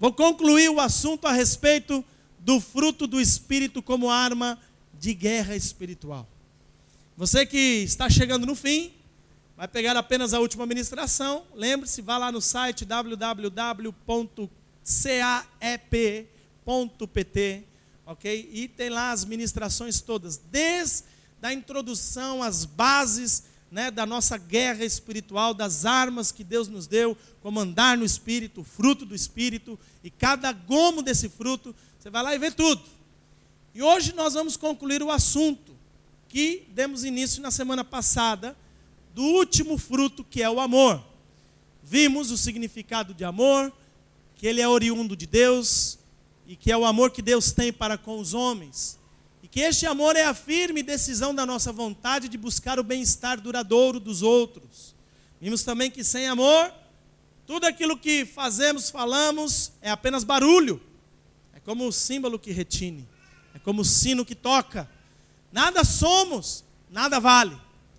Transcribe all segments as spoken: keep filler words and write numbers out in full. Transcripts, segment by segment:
Vou concluir o assunto a respeito do fruto do Espírito como arma de guerra espiritual. Você que está chegando no fim, vai pegar apenas a última ministração. Lembre-se, vá lá no site w w w ponto cap ponto p t, ok? E tem lá as ministrações todas, desde a introdução, as bases, né, da nossa guerra espiritual, das armas que Deus nos deu, como andar no Espírito, o fruto do Espírito, e cada gomo desse fruto, você vai lá e vê tudo. E hoje nós vamos concluir o assunto que demos início na semana passada, do último fruto, que é o amor. Vimos o significado de amor, que ele é oriundo de Deus, e que é o amor que Deus tem para com os homens. E que este amor é a firme decisão da nossa vontade de buscar o bem-estar duradouro dos outros. Vimos também que sem amor, tudo aquilo que fazemos, falamos, é apenas barulho. É como o símbolo que retine. É como o sino que toca. Nada somos, nada vale.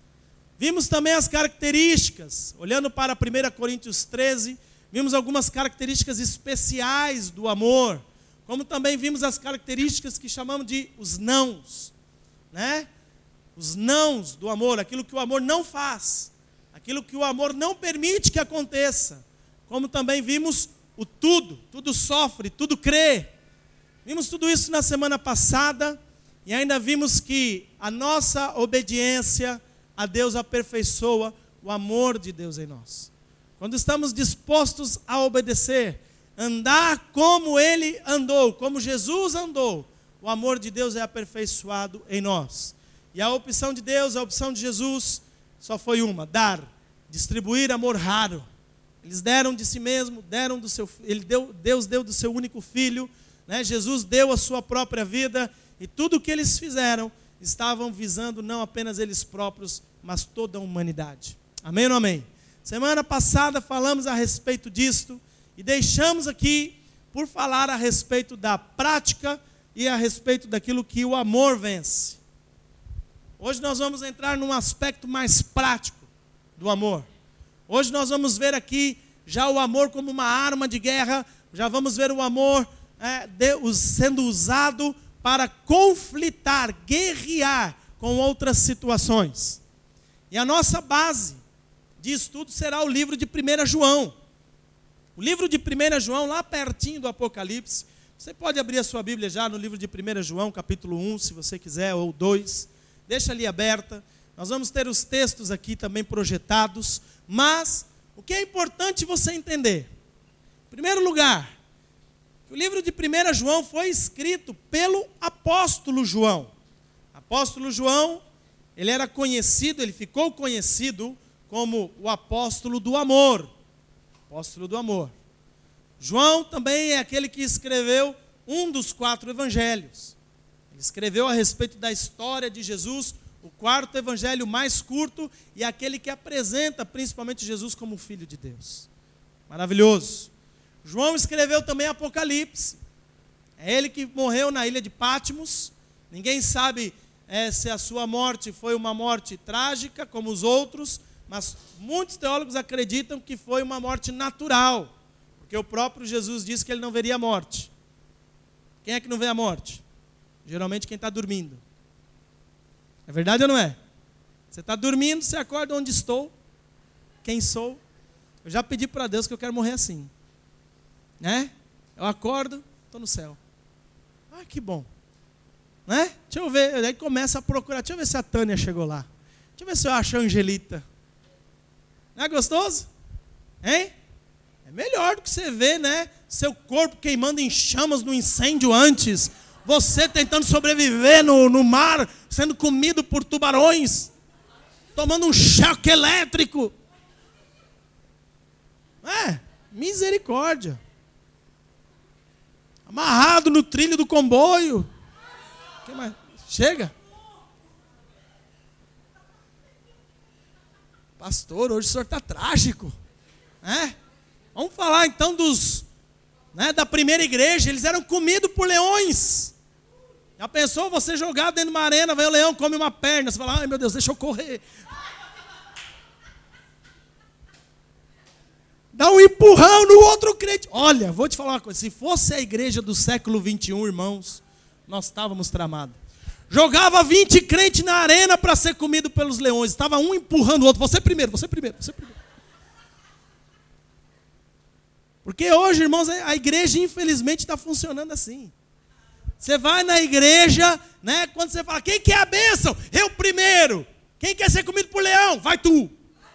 Vimos também as características, olhando para primeira Coríntios treze, vimos algumas características especiais do amor, como também vimos as características que chamamos de os nãos, né? Os nãos do amor, aquilo que o amor não faz, aquilo que o amor não permite que aconteça, como também vimos o tudo, tudo sofre, tudo crê. Vimos tudo isso na semana passada e ainda vimos que a nossa obediência a Deus aperfeiçoa o amor de Deus em nós. Quando estamos dispostos a obedecer, andar como Ele andou, como Jesus andou, o amor de Deus é aperfeiçoado em nós. E a opção de Deus, a opção de Jesus, só foi uma: dar, distribuir amor raro. Eles deram de si mesmo, deram do seu, ele deu, Deus deu do seu único filho, né? Jesus deu a sua própria vida, e tudo o que eles fizeram, estavam visando não apenas eles próprios, mas toda a humanidade. Amém ou não amém? Semana passada falamos a respeito disto, e deixamos aqui por falar a respeito da prática e a respeito daquilo que o amor vence. Hoje nós vamos entrar num aspecto mais prático do amor. Hoje nós vamos ver aqui já o amor como uma arma de guerra, já vamos ver o amor é, de, sendo usado para conflitar, guerrear com outras situações. E a nossa base de estudo será o livro de primeira João. O livro de primeira João, lá pertinho do Apocalipse. Você pode abrir a sua Bíblia já no livro de primeira João, capítulo um, se você quiser, ou dois. Deixa ali aberta. Nós vamos ter os textos aqui também projetados. Mas o que é importante você entender? Em primeiro lugar, o livro de primeira João foi escrito pelo apóstolo João. Apóstolo João, ele era conhecido, ele ficou conhecido como o apóstolo do amor. Apóstolo do amor. João também é aquele que escreveu um dos quatro evangelhos. Ele escreveu a respeito da história de Jesus, o quarto evangelho mais curto e aquele que apresenta principalmente Jesus como Filho de Deus. Maravilhoso. João escreveu também Apocalipse. É ele que morreu na ilha de Patmos. Ninguém sabe é, se a sua morte foi uma morte trágica, como os outros, mas muitos teólogos acreditam que foi uma morte natural, porque o próprio Jesus disse que ele não veria a morte. Quem é que não vê a morte? Geralmente quem está dormindo. É verdade ou não é? Você está dormindo, você acorda: onde estou? Quem sou? Eu já pedi para Deus que eu quero morrer assim. Né? Eu acordo, estou no céu. Ah, que bom. Né? Deixa eu ver, aí começa a procurar. Deixa eu ver se a Tânia chegou lá. Deixa eu ver se eu acho a Angelita. Não é gostoso? Hein? É melhor do que você ver, né? Seu corpo queimando em chamas no incêndio antes. Você tentando sobreviver no, no mar, sendo comido por tubarões. Tomando um choque elétrico. É, misericórdia. Amarrado no trilho do comboio. Que mais? Chega. Pastor, hoje o senhor está trágico. É? Vamos falar então dos, né, da primeira igreja. Eles eram comidos por leões. Já pensou você jogado dentro de uma arena, vem o leão, come uma perna. Você fala: ai meu Deus, deixa eu correr. dá um empurrão no outro crente. Olha, vou te falar uma coisa, se fosse a igreja do século vinte e um, irmãos, nós estávamos tramados. Jogava vinte crentes na arena para ser comido pelos leões. Estava um empurrando o outro. Você primeiro, você primeiro, você primeiro. Porque hoje, irmãos, a igreja infelizmente está funcionando assim. Você vai na igreja, né? Quando você fala, quem quer a bênção? Eu primeiro. Quem quer ser comido por leão? Vai tu.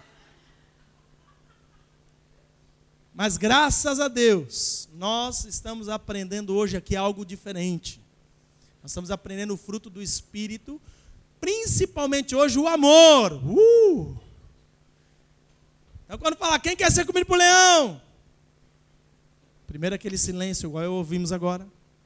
Mas graças a Deus, nós estamos aprendendo hoje aqui algo diferente. Nós estamos aprendendo o fruto do Espírito, principalmente hoje o amor. Uh! Então quando falar, quem quer ser comido por leão? Primeiro aquele silêncio, igual eu ouvimos agora.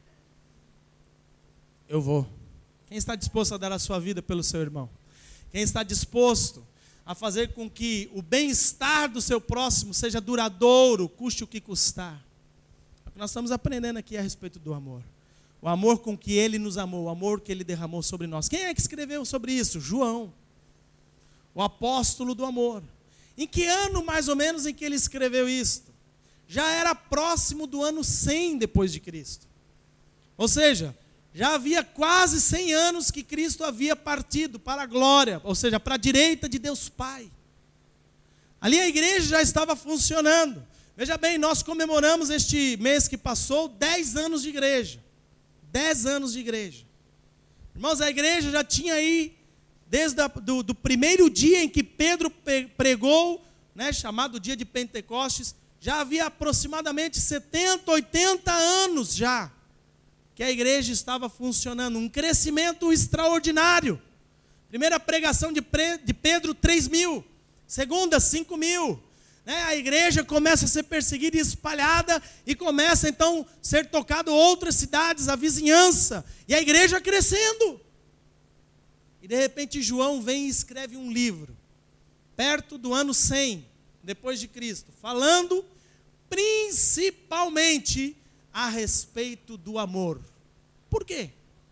Eu vou. Quem está disposto a dar a sua vida pelo seu irmão? Quem está disposto a fazer com que o bem-estar do seu próximo seja duradouro, custe o que custar? É o que nós estamos aprendendo aqui a respeito do amor. O amor com que Ele nos amou, o amor que Ele derramou sobre nós. Quem é que escreveu sobre isso? João, o apóstolo do amor. Em que ano, mais ou menos, em que ele escreveu isto? Já era próximo do ano cem depois de Cristo. Ou seja, já havia quase cem anos que Cristo havia partido para a glória, ou seja, para a direita de Deus Pai. Ali a igreja já estava funcionando. Veja bem, nós comemoramos este mês que passou dez anos de igreja. Dez anos de igreja. Irmãos, a igreja já tinha aí, desde a, do, do primeiro dia em que Pedro pregou, né, chamado dia de Pentecostes, já havia aproximadamente setenta, oitenta anos já, que a igreja estava funcionando. Um crescimento extraordinário. Primeira pregação de, Pre, de Pedro, três mil. Segunda, cinco mil. Né, a igreja começa a ser perseguida e espalhada, e começa então a ser tocado outras cidades, a vizinhança, e a igreja crescendo. E de repente João vem e escreve um livro, perto do ano cem, depois de Cristo, falando principalmente a respeito do amor. Por quê?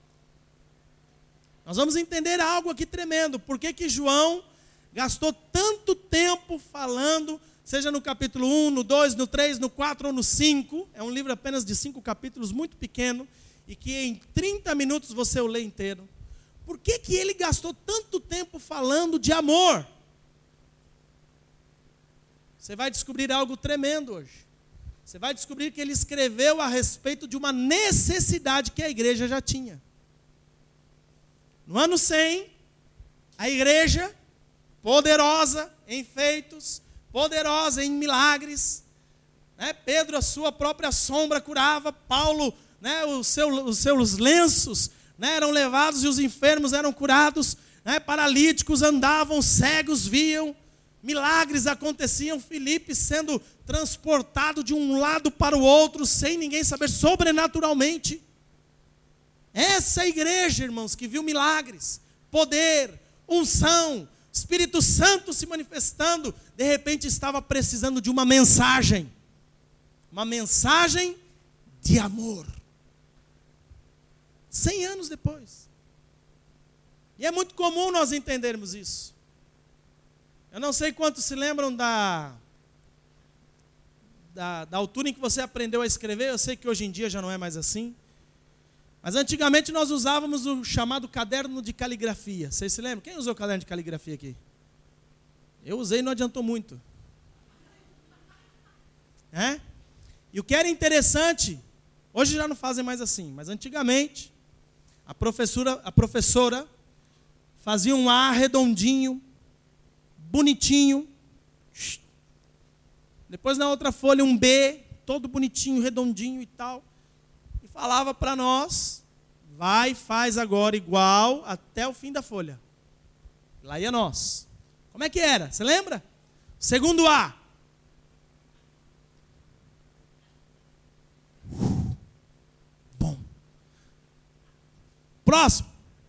Nós vamos entender algo aqui tremendo. Por que que João gastou tanto tempo falando, seja no capítulo um, no dois, no três, no quatro ou no cinco, é um livro apenas de cinco capítulos, muito pequeno, e que em trinta minutos você o lê inteiro. Por que que ele gastou tanto tempo falando de amor? Você vai descobrir algo tremendo hoje. Você vai descobrir que ele escreveu a respeito de uma necessidade que a igreja já tinha. No ano cem, a igreja, poderosa em feitos, poderosa em milagres, né? Pedro a sua própria sombra curava, Paulo, né, os, seu, os seus lenços, né, eram levados e os enfermos eram curados, né, paralíticos andavam, cegos viam, milagres aconteciam, Filipe sendo transportado de um lado para o outro, sem ninguém saber, sobrenaturalmente. Essa igreja, irmãos, que viu milagres, poder, unção, Espírito Santo se manifestando, de repente estava precisando de uma mensagem, uma mensagem de amor. Cem anos depois. E é muito comum nós entendermos isso. Eu não sei quantos se lembram da, da, da altura em que você aprendeu a escrever, eu sei que hoje em dia já não é mais assim. Mas antigamente nós usávamos o chamado caderno de caligrafia. Vocês se lembram? Quem usou o caderno de caligrafia aqui? Eu usei e não adiantou muito. É? E o que era interessante, hoje já não fazem mais assim, mas antigamente, a professora, a professora fazia um A redondinho, bonitinho. Depois na outra folha um B, todo bonitinho, redondinho e tal. Falava para nós, vai e faz agora igual até o fim da folha. Lá ia nós. Como é que era? Você lembra? Segundo A. Bom. Próximo.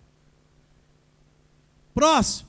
Próximo.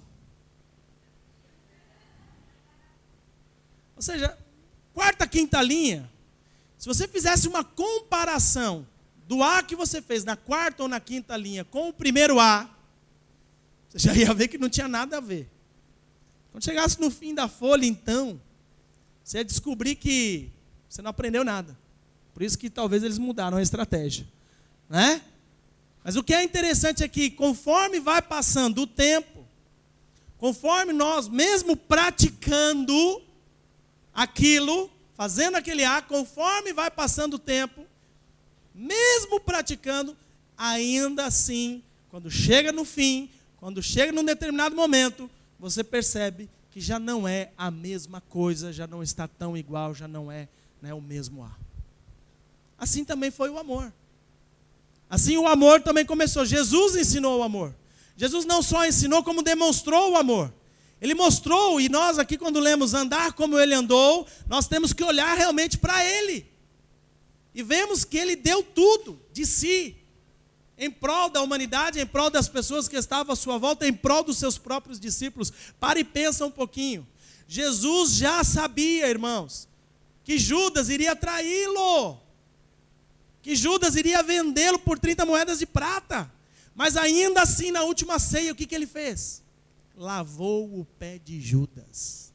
Ou seja, quarta, quinta linha, se você fizesse uma comparação do A que você fez na quarta ou na quinta linha com o primeiro A, você já ia ver que não tinha nada a ver. Quando chegasse no fim da folha, então, você ia descobrir que você não aprendeu nada. Por isso que talvez eles mudaram a estratégia, né? Mas o que é interessante é que conforme vai passando o tempo, conforme nós, mesmo praticando aquilo, fazendo aquele ato, conforme vai passando o tempo, mesmo praticando, ainda assim, quando chega no fim, quando chega num determinado momento, você percebe que já não é a mesma coisa, já não está tão igual, já não é, né, o mesmo ar. Assim também foi o amor. Assim o amor também começou. Jesus ensinou o amor. Jesus não só ensinou, como demonstrou o amor. Ele mostrou, e nós aqui quando lemos andar como ele andou, nós temos que olhar realmente para ele. E vemos que ele deu tudo de si, em prol da humanidade, em prol das pessoas que estavam à sua volta, em prol dos seus próprios discípulos. Para e pensa um pouquinho. Jesus já sabia, irmãos, que Judas iria traí-lo. Que Judas iria vendê-lo por trinta moedas de prata. Mas ainda assim, na última ceia, o que, que ele fez? Lavou o pé de Judas.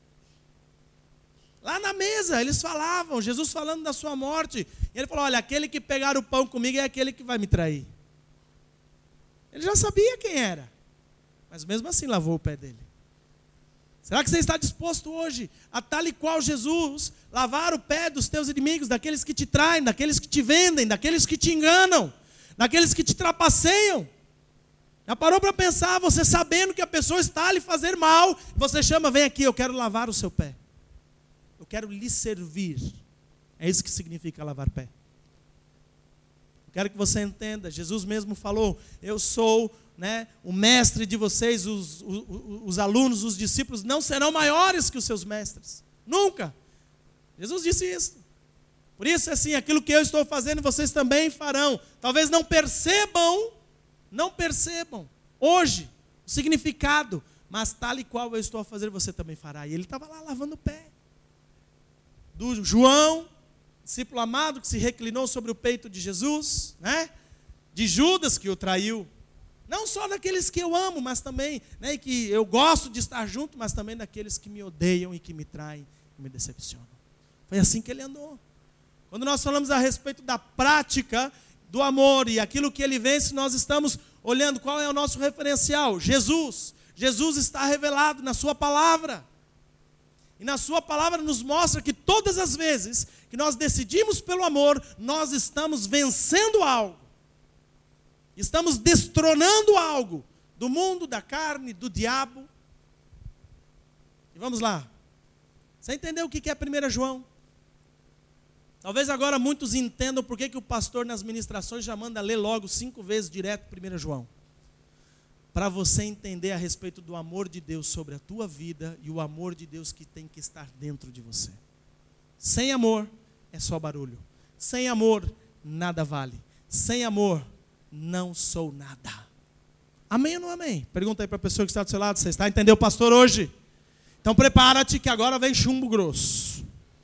Lá na mesa, eles falavam, Jesus falando da sua morte. E ele falou, olha, aquele que pegar o pão comigo é aquele que vai me trair. Ele já sabia quem era. Mas mesmo assim lavou o pé dele. Será que você está disposto hoje a tal e qual Jesus lavar o pé dos teus inimigos, daqueles que te traem, daqueles que te vendem, daqueles que te enganam, daqueles que te trapaceiam? Já parou para pensar, você sabendo que a pessoa está a lhe fazer mal, você chama, vem aqui, eu quero lavar o seu pé. Eu quero lhe servir. É isso que significa lavar pé. Eu quero que você entenda, Jesus mesmo falou, eu sou, né, o mestre de vocês, os, os, os alunos, os discípulos não serão maiores que os seus mestres. Nunca. Jesus disse isso. Por isso, assim, aquilo que eu estou fazendo, vocês também farão. Talvez não percebam, não percebam hoje o significado, mas tal e qual eu estou a fazer, você também fará. E ele estava lá lavando o pé. Do João, discípulo amado que se reclinou sobre o peito de Jesus, né? De Judas que o traiu. Não só daqueles que eu amo, mas também, né, que eu gosto de estar junto, mas também daqueles que me odeiam e que me traem e me decepcionam. Foi assim que ele andou. Quando nós falamos a respeito da prática do amor e aquilo que ele vence, nós estamos olhando qual é o nosso referencial. Jesus. Jesus está revelado na sua palavra. E na sua palavra nos mostra que todas as vezes que nós decidimos pelo amor, nós estamos vencendo algo. Estamos destronando algo do mundo, da carne, do diabo. E vamos lá. Você entendeu o que é primeiro João? Talvez agora muitos entendam por que, que o pastor nas ministrações já manda ler logo cinco vezes direto primeiro João. Para você entender a respeito do amor de Deus sobre a tua vida e o amor de Deus que tem que estar dentro de você. Sem amor é só barulho. Sem amor nada vale. Sem amor não sou nada. Amém ou não amém? Pergunta aí para a pessoa que está do seu lado, você está entendendo o pastor hoje? Então prepara-te que agora vem chumbo grosso.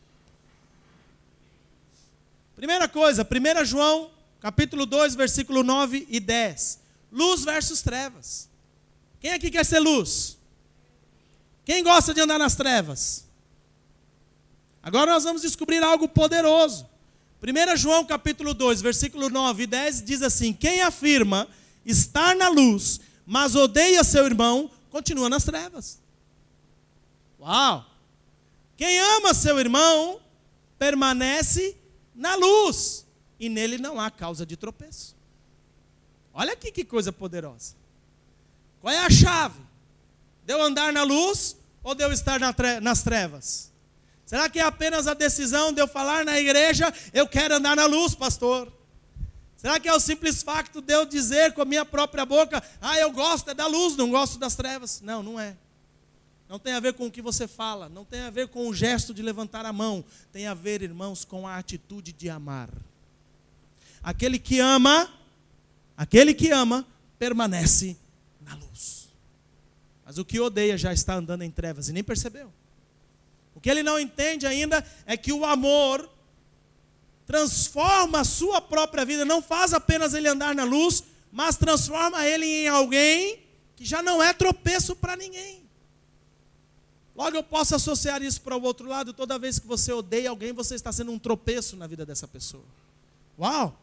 Primeira coisa, primeiro João, capítulo dois, versículo nove e dez. Luz versus trevas. Quem aqui quer ser luz? Quem gosta de andar nas trevas? Agora nós vamos descobrir algo poderoso. primeiro João capítulo dois, versículo nove e dez diz assim: quem afirma estar na luz, mas odeia seu irmão, continua nas trevas. Uau! Quem ama seu irmão, permanece na luz, e nele não há causa de tropeço. Olha aqui que coisa poderosa. Qual é a chave? De eu andar na luz ou de eu estar na tre- nas trevas? Será que é apenas a decisão de eu falar na igreja, eu quero andar na luz, pastor? Será que é o simples facto de eu dizer com a minha própria boca, ah, eu gosto é da luz, não gosto das trevas? Não, não é. Não tem a ver com o que você fala, não tem a ver com o gesto de levantar a mão. Tem a ver, irmãos, com a atitude de amar. Aquele que ama, aquele que ama, permanece na luz. Mas o que odeia já está andando em trevas e nem percebeu. O que ele não entende ainda é que o amor transforma a sua própria vida, não faz apenas ele andar na luz, mas transforma ele em alguém que já não é tropeço para ninguém. Logo eu posso associar isso para o outro lado. Toda vez que você odeia alguém, você está sendo um tropeço na vida dessa pessoa. Uau!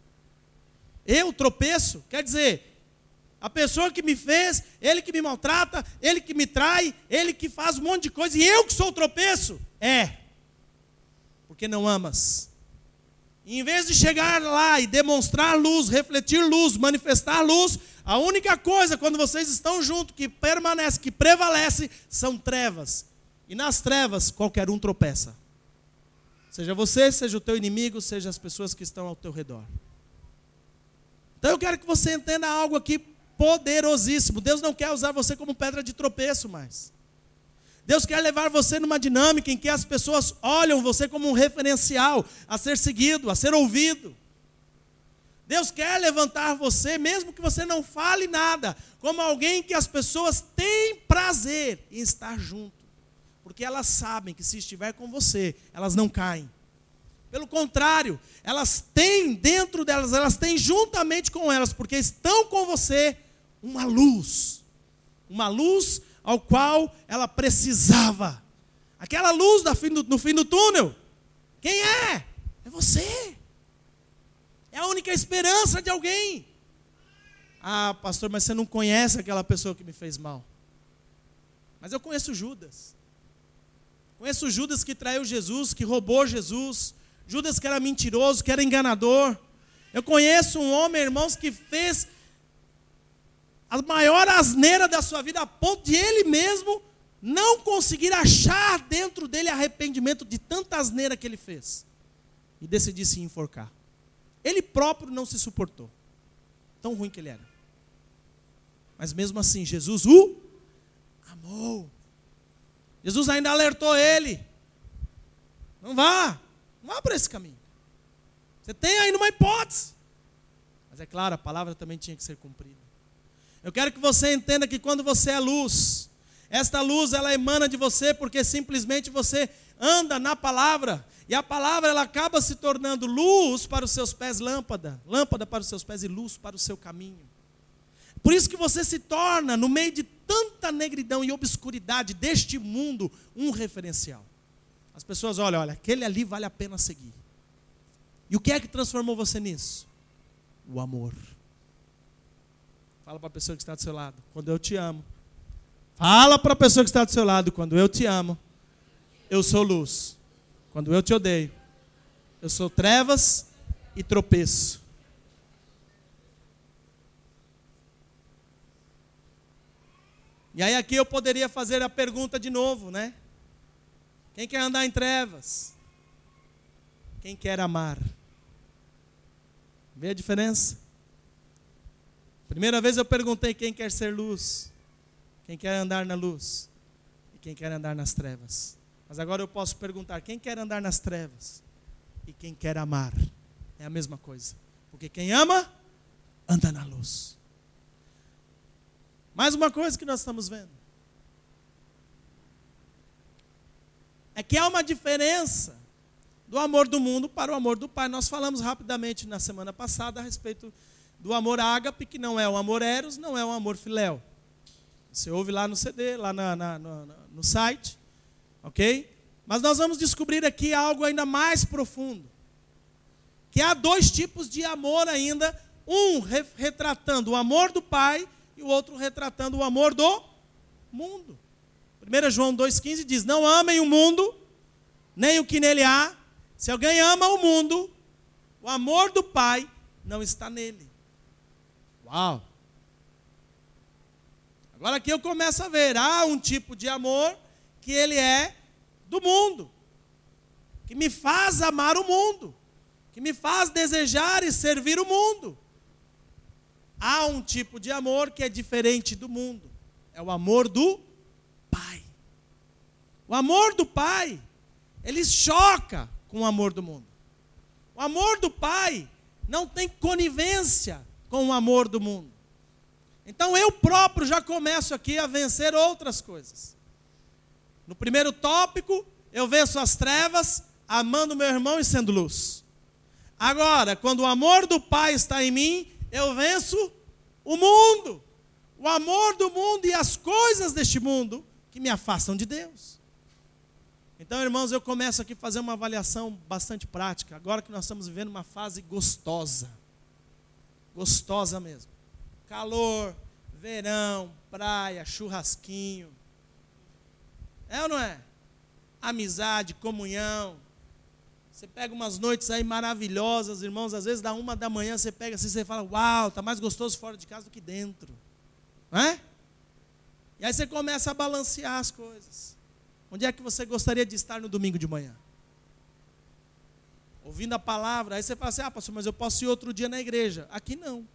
Eu tropeço? Quer dizer, a pessoa que me fez, ele que me maltrata, ele que me trai, ele que faz um monte de coisa, e eu que sou o tropeço? É. Porque não amas. E em vez de chegar lá e demonstrar luz, refletir luz, manifestar luz, a única coisa quando vocês estão juntos, que permanece, que prevalece, são trevas. E nas trevas, qualquer um tropeça. Seja você, seja o teu inimigo, seja as pessoas que estão ao teu redor. Então eu quero que você entenda algo aqui poderosíssimo. Deus não quer usar você como pedra de tropeço mais. Deus quer levar você numa dinâmica em que as pessoas olham você como um referencial a ser seguido, a ser ouvido. Deus quer levantar você, mesmo que você não fale nada, como alguém que as pessoas têm prazer em estar junto. Porque elas sabem que se estiver com você, elas não caem. Pelo contrário, elas têm dentro delas, elas têm juntamente com elas, porque estão com você, uma luz. Uma luz ao qual ela precisava. Aquela luz no fim do túnel. Quem é? É você. É a única esperança de alguém. Ah, pastor, mas você não conhece aquela pessoa que me fez mal. Mas eu conheço Judas. Conheço Judas que traiu Jesus, que roubou Jesus. Judas que era mentiroso, que era enganador. Eu conheço um homem, irmãos, que fez a maior asneira da sua vida, a ponto de ele mesmo não conseguir achar dentro dele arrependimento de tanta asneira que ele fez. E decidir se enforcar. Ele próprio não se suportou. Tão ruim que ele era. Mas mesmo assim, Jesus o amou. Jesus ainda alertou ele. Não vá. Não vá por esse caminho. Você tem ainda uma hipótese. Mas é claro, a palavra também tinha que ser cumprida. Eu quero que você entenda que quando você é luz, esta luz ela emana de você porque simplesmente você anda na palavra. E a palavra ela acaba se tornando luz para os seus pés, lâmpada. Lâmpada para os seus pés e luz para o seu caminho. Por isso que você se torna, no meio de tanta negridão e obscuridade deste mundo, um referencial. As pessoas olham, olha, aquele ali vale a pena seguir. E o que é que transformou você nisso? O amor. Fala para a pessoa que está do seu lado, quando eu te amo. Fala para a pessoa que está do seu lado, quando eu te amo, eu sou luz. Quando eu te odeio, eu sou trevas e tropeço. E aí aqui eu poderia fazer a pergunta de novo, né? Quem quer andar em trevas? Quem quer amar? Vê a diferença? Primeira vez eu perguntei quem quer ser luz, quem quer andar na luz e quem quer andar nas trevas. Mas agora eu posso perguntar, quem quer andar nas trevas e quem quer amar? É a mesma coisa. Porque quem ama, anda na luz. Mais uma coisa que nós estamos vendo. É que há uma diferença do amor do mundo para o amor do Pai. Nós falamos rapidamente na semana passada a respeito do amor ágape, que não é o amor eros, não é o amor filéu. Você ouve lá no C D, lá na, na, no, no site, ok? Mas nós vamos descobrir aqui algo ainda mais profundo. Que há dois tipos de amor ainda, um retratando o amor do Pai e o outro retratando o amor do mundo. primeiro João dois quinze diz, não amem o mundo, nem o que nele há. Se alguém ama o mundo, o amor do Pai não está nele. Uau! Agora aqui eu começo a ver, há um tipo de amor que ele é do mundo, que me faz amar o mundo, que me faz desejar e servir o mundo. Há um tipo de amor que é diferente do mundo, é o amor do Pai. O amor do Pai, ele choca com o amor do mundo. O amor do Pai não tem conivência com o amor do mundo. Então eu próprio já começo aqui a vencer outras coisas. No primeiro tópico, eu venço as trevas, amando meu irmão e sendo luz. Agora, quando o amor do Pai está em mim, eu venço o mundo. O amor do mundo e as coisas deste mundo que me afastam de Deus. Então, irmãos, eu começo aqui a fazer uma avaliação bastante prática, agora que nós estamos vivendo uma fase gostosa, gostosa mesmo, calor, verão, praia, churrasquinho, é ou não é? Amizade, comunhão, você pega umas noites aí maravilhosas, irmãos, às vezes da uma da manhã você pega assim, você fala, uau, está mais gostoso fora de casa do que dentro, não é? E aí você começa a balancear as coisas. Onde é que você gostaria de estar no domingo de manhã? Ouvindo a palavra, aí você fala assim, ah, pastor, mas eu posso ir outro dia na igreja. Aqui não.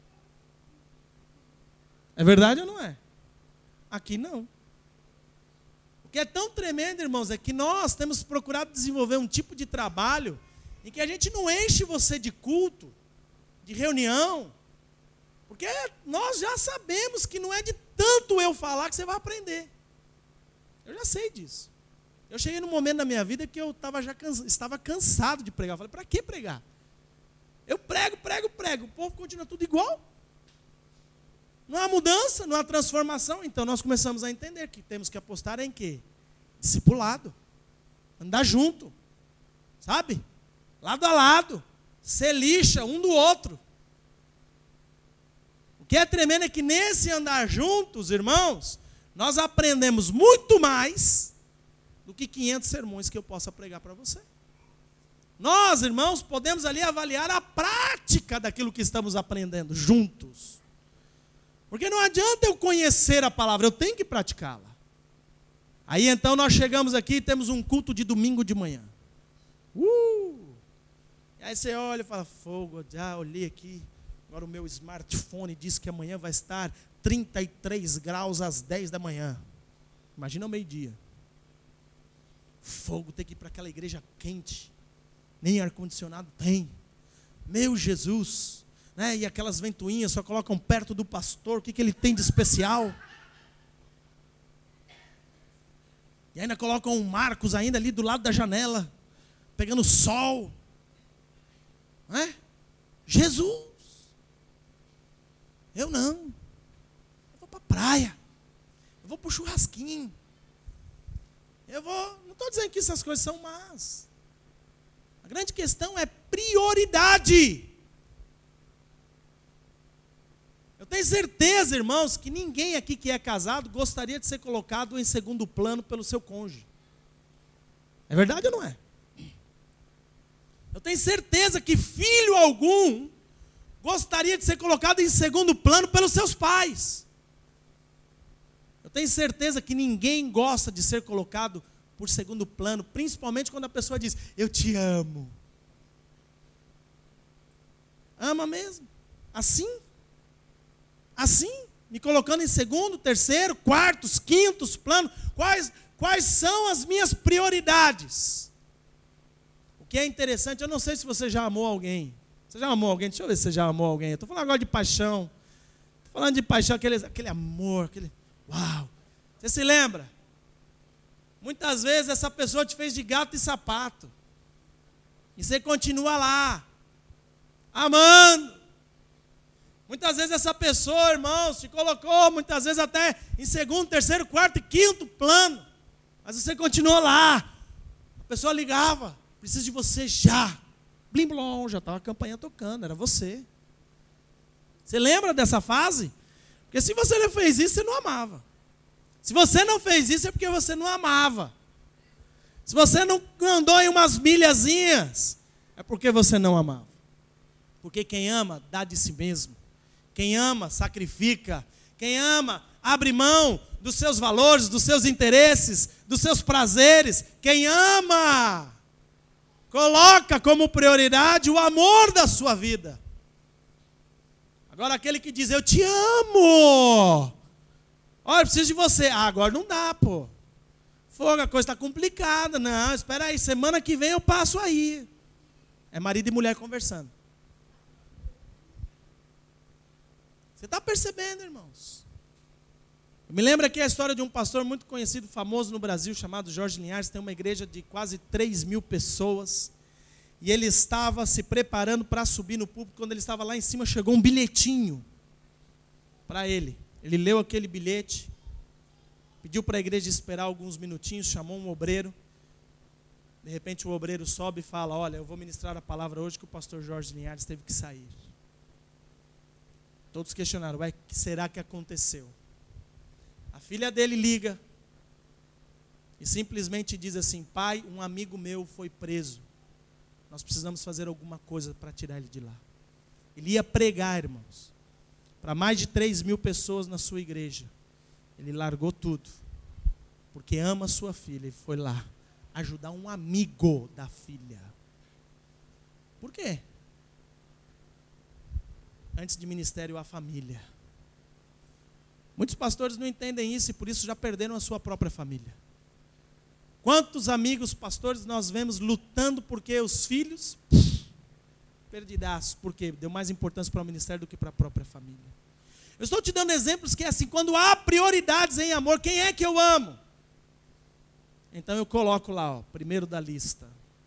É verdade ou não é? Aqui não. O que é tão tremendo, irmãos, é que nós temos procurado desenvolver um tipo de trabalho em que a gente não enche você de culto, de reunião, porque nós já sabemos que não é de tanto eu falar que você vai aprender. Eu já sei disso. Eu cheguei num momento da minha vida que eu tava já cansa, estava cansado de pregar. Eu falei, para que pregar? Eu prego, prego, prego. O povo continua tudo igual. Não há mudança, não há transformação. Então nós começamos a entender que temos que apostar em quê? Discipulado. Andar junto. Sabe? Lado a lado. Ser lixa um do outro. O que é tremendo é que nesse andar juntos, irmãos, nós aprendemos muito mais do que quinhentos sermões que eu possa pregar para você. Nós, irmãos, podemos ali avaliar a prática daquilo que estamos aprendendo juntos. Porque não adianta eu conhecer a palavra, eu tenho que praticá-la. Aí então nós chegamos aqui e temos um culto de domingo de manhã. Uh! E aí você olha e fala, fogo, já olhei aqui, agora o meu smartphone diz que amanhã vai estar trinta e três graus às dez da manhã. Imagina o meio-dia. Fogo, ter que ir para aquela igreja quente. Nem ar-condicionado tem. Meu Jesus. Né? E aquelas ventoinhas só colocam perto do pastor. O que, que ele tem de especial? E ainda colocam um Marcos ainda ali do lado da janela. Pegando sol. Né? Jesus. Eu não. Para a praia, eu vou para o churrasquinho, eu vou, não estou dizendo que essas coisas são más, a grande questão é prioridade. Eu tenho certeza, irmãos, que ninguém aqui que é casado gostaria de ser colocado em segundo plano pelo seu cônjuge, é verdade ou não é? Eu tenho certeza que filho algum gostaria de ser colocado em segundo plano pelos seus pais. Eu tenho certeza que ninguém gosta de ser colocado por segundo plano, principalmente quando a pessoa diz, eu te amo. Ama mesmo? Assim? Assim? Me colocando em segundo, terceiro, quartos, quintos plano. Quais, quais são as minhas prioridades? O que é interessante, eu não sei se você já amou alguém. Você já amou alguém? Deixa eu ver se você já amou alguém. Eu estou falando agora de paixão. Estou falando de paixão, aquele, aquele amor, aquele... Uau! Você se lembra? Muitas vezes essa pessoa te fez de gato e sapato. E você continua lá, amando. Muitas vezes essa pessoa, irmãos, te colocou, muitas vezes até em segundo, terceiro, quarto e quinto plano. Mas você continuou lá. A pessoa ligava, preciso de você já. Blim blom, já estava a campanha tocando, era você. Você lembra dessa fase? Porque se você não fez isso, você não amava. Se você não fez isso, é porque você não amava. Se você não andou em umas milhazinhas, é porque você não amava. Porque quem ama, dá de si mesmo. Quem ama, sacrifica. Quem ama, abre mão dos seus valores, dos seus interesses, dos seus prazeres. Quem ama, coloca como prioridade o amor da sua vida. Agora aquele que diz, eu te amo. Olha, eu preciso de você. Ah, agora não dá, pô. Fogo, a coisa está complicada. Não, espera aí, semana que vem eu passo aí. É marido e mulher conversando. Você está percebendo, irmãos? Eu me lembro aqui a história de um pastor muito conhecido, famoso no Brasil, chamado Jorge Linhares. Tem uma igreja de quase três mil pessoas. E ele estava se preparando para subir no púlpito. Quando ele estava lá em cima, chegou um bilhetinho para ele. Ele leu aquele bilhete. pediu para a igreja esperar alguns minutinhos, chamou um obreiro. De repente o obreiro sobe e fala: olha, eu vou ministrar a palavra hoje que o pastor Jorge Linhares teve que sair. Todos questionaram: ué, o que será que aconteceu? A filha dele liga e simplesmente diz assim: pai, um amigo meu foi preso. Nós precisamos fazer alguma coisa para tirar ele de lá. Ele ia pregar, irmãos, para mais de três mil pessoas na sua igreja. Ele largou tudo, porque ama a sua filha, e foi lá ajudar um amigo da filha. Por quê? Antes de ministério, a família. Muitos pastores não entendem isso e por isso já perderam a sua própria família. Quantos amigos pastores nós vemos lutando porque os filhos, perdidaços, porque deu mais importância para o ministério do que para a própria família. Eu estou te dando exemplos que é assim, quando há prioridades em amor, quem é que eu amo? Então eu coloco lá, ó, primeiro da lista.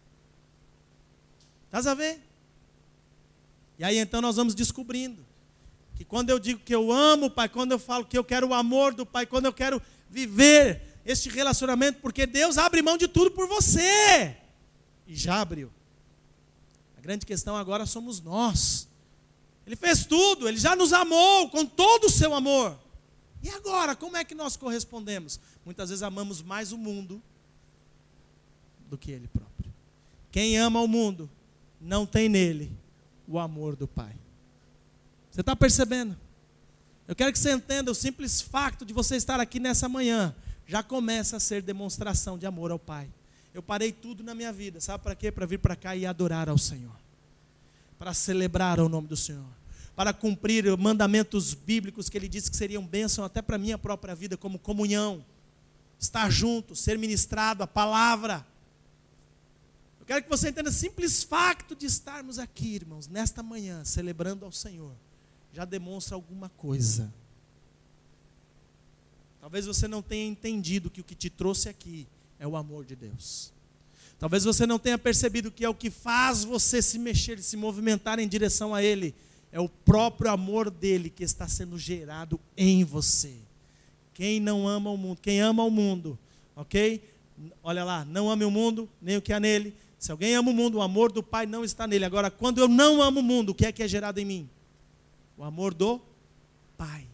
Estás a ver? E aí então nós vamos descobrindo que quando eu digo que eu amo o Pai, quando eu falo que eu quero o amor do Pai, quando eu quero viver este relacionamento, porque Deus abre mão de tudo por você. E já abriu. A grande questão agora somos nós. Ele fez tudo, Ele já nos amou com todo o seu amor. E agora, como é que nós correspondemos? Muitas vezes amamos mais o mundo do que Ele próprio. Quem ama o mundo, não tem nele o amor do Pai. Você está percebendo? Eu quero que você entenda o simples facto de você estar aqui nessa manhã, já começa a ser demonstração de amor ao Pai. Eu parei tudo na minha vida, sabe para quê? Para vir para cá e adorar ao Senhor. Para celebrar o nome do Senhor. Para cumprir mandamentos bíblicos que Ele disse que seriam bênção até para a minha própria vida, como comunhão. Estar junto, ser ministrado, a palavra. Eu quero que você entenda o simples facto de estarmos aqui, irmãos, nesta manhã, celebrando ao Senhor, já demonstra alguma coisa. Talvez você não tenha entendido que o que te trouxe aqui é o amor de Deus. Talvez você não tenha percebido que é o que faz você se mexer e se movimentar em direção a Ele. É o próprio amor dEle que está sendo gerado em você. Quem não ama o mundo, quem ama o mundo, ok? Olha lá, não ame o mundo, nem o que há nele. Se alguém ama o mundo, o amor do Pai não está nele. Agora, quando eu não amo o mundo, o que é que é gerado em mim? O amor do Pai.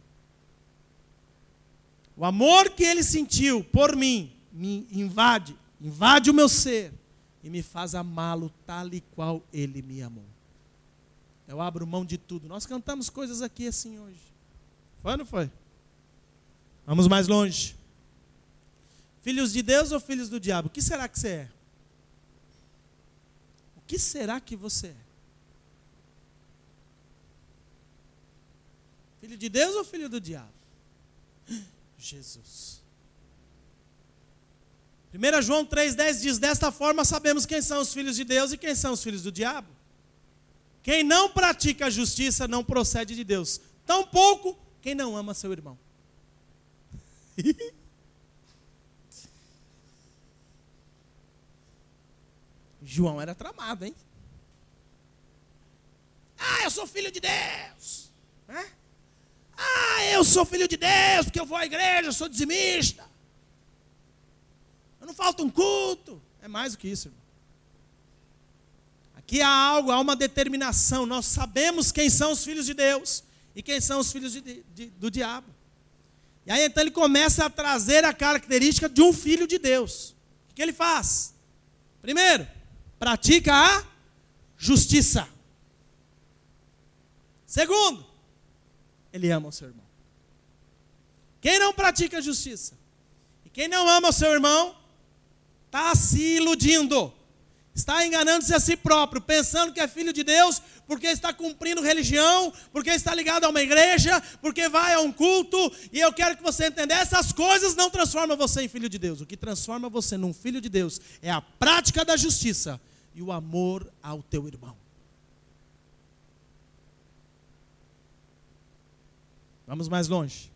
O amor que Ele sentiu por mim, me invade, invade o meu ser e me faz amá-lo tal e qual Ele me amou. Eu abro mão de tudo. Nós cantamos coisas aqui assim hoje. Foi ou não foi? Vamos mais longe. Filhos de Deus ou filhos do diabo? O que será que você é? O que será que você é? Filho de Deus ou filho do diabo? Jesus. primeira João três, dez diz: desta forma sabemos quem são os filhos de Deus e quem são os filhos do diabo. Quem não pratica a justiça não procede de Deus. Tampouco quem não ama seu irmão. João era tramado, hein? Ah, eu sou filho de Deus. É? Ah, eu sou filho de Deus porque eu vou à igreja, eu sou dizimista. Eu não falta um culto. É mais do que isso, irmão. Aqui há algo, há uma determinação. Nós sabemos quem são os filhos de Deus e quem são os filhos de, de, do diabo. E aí então ele começa a trazer a característica de um filho de Deus. O que ele faz? Primeiro, pratica a justiça. Segundo, ele ama o seu irmão. Quem não pratica a justiça e quem não ama o seu irmão, está se iludindo. Está enganando-se a si próprio, pensando que é filho de Deus, porque está cumprindo religião, porque está ligado a uma igreja, porque vai a um culto. E eu quero que você entenda, essas coisas não transformam você em filho de Deus. O que transforma você num filho de Deus é a prática da justiça e o amor ao teu irmão. Vamos mais longe.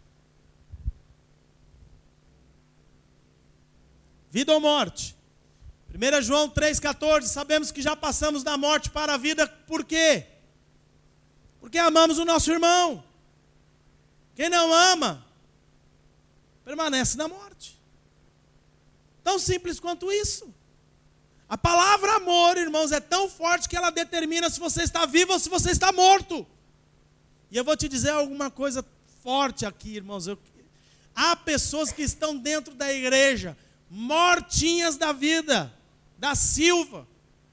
Vida ou morte? primeira João três, quatorze, sabemos que já passamos da morte para a vida, por quê? Porque amamos o nosso irmão. Quem não ama, permanece na morte. Tão simples quanto isso. A palavra amor, irmãos, é tão forte que ela determina se você está vivo ou se você está morto. E eu vou te dizer alguma coisa forte aqui, irmãos. Eu... Há pessoas que estão dentro da igreja, mortinhas da vida, da Silva.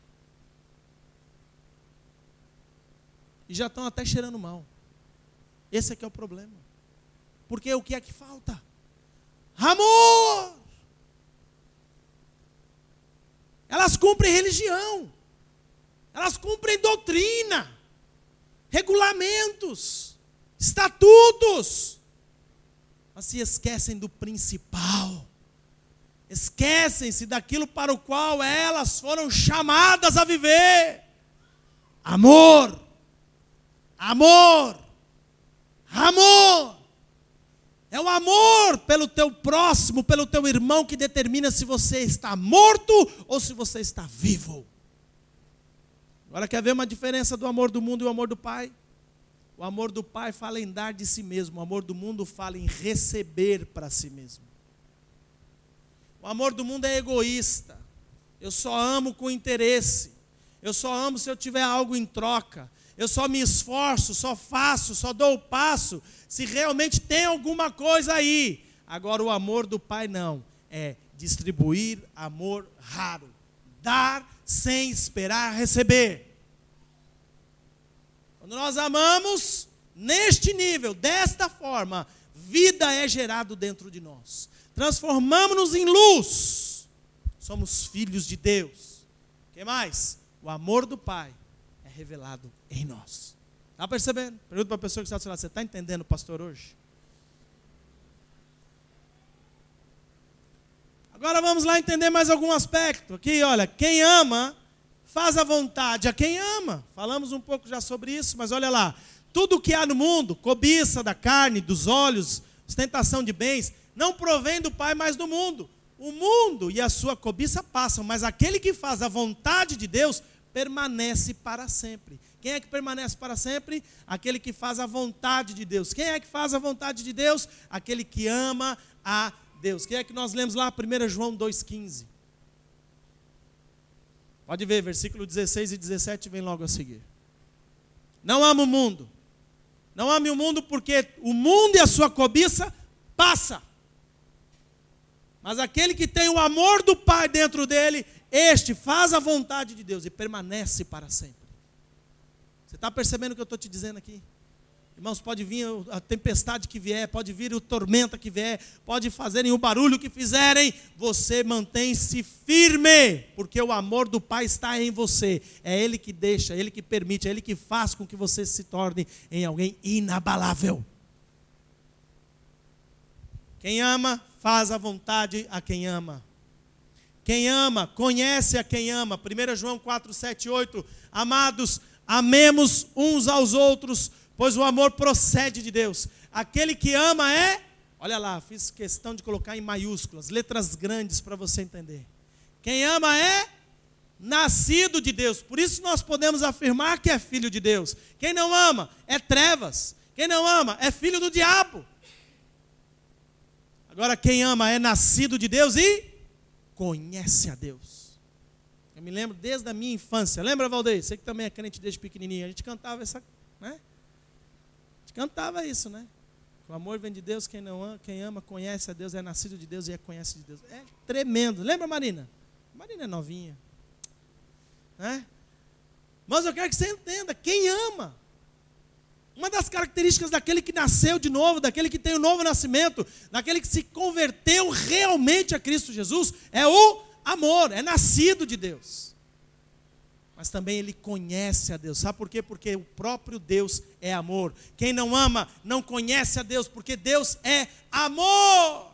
E já estão até cheirando mal. Esse é que é o problema. Porque o que é que falta? Amor! Elas cumprem religião. Elas cumprem doutrina, regulamentos, estatutos. Mas se esquecem do principal. Esquecem-se daquilo para o qual elas foram chamadas a viver. Amor. Amor. Amor. É o amor pelo teu próximo, pelo teu irmão, que determina se você está morto ou se você está vivo. Agora quer ver uma diferença do amor do mundo e o amor do Pai? O amor do Pai fala em dar de si mesmo, o amor do mundo fala em receber para si mesmo. O amor do mundo é egoísta. Eu só amo com interesse. Eu só amo se eu tiver algo em troca. Eu só me esforço, só faço, só dou o passo se realmente tem alguma coisa aí. Agora o amor do Pai não. É distribuir amor raro. Dar sem esperar receber. Quando nós amamos neste nível, desta forma, vida é gerado dentro de nós. Transformamos-nos em luz. Somos filhos de Deus. O que mais? O amor do Pai é revelado em nós. Está percebendo? Pergunta para a pessoa que está do seu lado: você está entendendo, pastor, hoje? Agora vamos lá entender mais algum aspecto. Aqui, olha, quem ama, faz a vontade a quem ama. Falamos um pouco já sobre isso, mas olha lá. Tudo que há no mundo, cobiça da carne, dos olhos, ostentação de bens, não provém do Pai, mas do mundo. O mundo e a sua cobiça passam, mas aquele que faz a vontade de Deus permanece para sempre. Quem é que permanece para sempre? Aquele que faz a vontade de Deus. Quem é que faz a vontade de Deus? Aquele que ama a Deus. Quem é que nós lemos lá? primeiro João dois, quinze. Pode ver, versículo dezesseis e dezessete vem logo a seguir. Não ame o mundo. Não ame o mundo, porque o mundo e a sua cobiça passa. Mas aquele que tem o amor do Pai dentro dele, este faz a vontade de Deus e permanece para sempre. Você está percebendo o que eu estou te dizendo aqui? Irmãos, pode vir a tempestade que vier, pode vir a tormenta que vier, pode fazerem o barulho que fizerem, você mantém-se firme, porque o amor do Pai está em você. É Ele que deixa, é Ele que permite, é Ele que faz com que você se torne em alguém inabalável. Quem ama, faz a vontade a quem ama. Quem ama, conhece a quem ama. primeiro João quatro, sete e oito. Amados, amemos uns aos outros, pois o amor procede de Deus. Aquele que ama é, olha lá, fiz questão de colocar em maiúsculas, letras grandes para você entender. Quem ama é nascido de Deus. Por isso nós podemos afirmar que é filho de Deus. Quem não ama é trevas. Quem não ama é filho do diabo. Agora quem ama é nascido de Deus e conhece a Deus. Eu me lembro desde a minha infância. Lembra, Valdeir? Você que também é crente desde pequenininho. A gente cantava essa, né? A gente cantava isso, né? O amor vem de Deus, quem não ama, quem ama conhece a Deus, é nascido de Deus e é conhece de Deus. É tremendo. Lembra, Marina? Marina é novinha. Né? Mas eu quero que você entenda, quem ama, uma das características daquele que nasceu de novo, daquele que tem o novo nascimento, daquele que se converteu realmente a Cristo Jesus, é o amor, é nascido de Deus. Mas também ele conhece a Deus. Sabe por quê? Porque o próprio Deus é amor. Quem não ama, não conhece a Deus, porque Deus é amor.